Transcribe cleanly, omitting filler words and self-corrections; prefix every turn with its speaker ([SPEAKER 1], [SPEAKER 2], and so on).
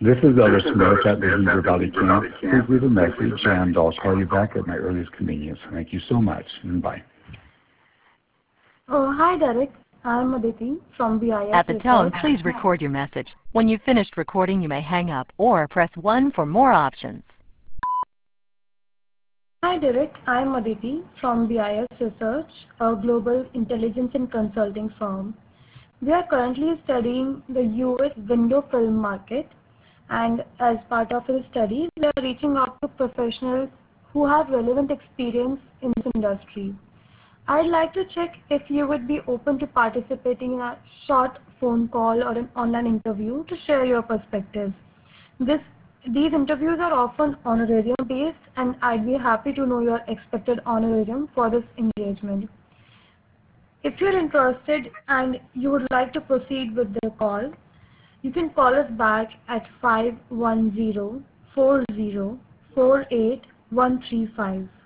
[SPEAKER 1] This is Elder Smith at the Beaver Valley Camp. Please leave a message and I'll call you back at my earliest convenience. Thank you so much and bye.
[SPEAKER 2] Oh, hi Derek. I'm Aditi from BIS
[SPEAKER 3] At the tone,
[SPEAKER 2] Research.
[SPEAKER 3] please record your message. When you've finished recording, you may hang up or press 1 for more options.
[SPEAKER 2] Hi Derek, I'm Aditi from BIS Research, a global intelligence and consulting firm. We are currently studying the US window film market, and as part of this study, we are reaching out to professionals who have relevant experience in this industry. I'd like to check if you would be open to participating in a short phone call or an online interview to share your perspectives. These interviews are often honorarium based, and I'd be happy to know your expected honorarium for this engagement. If you're interested and you would like to proceed with the call, you can call us back at 510-40-48135.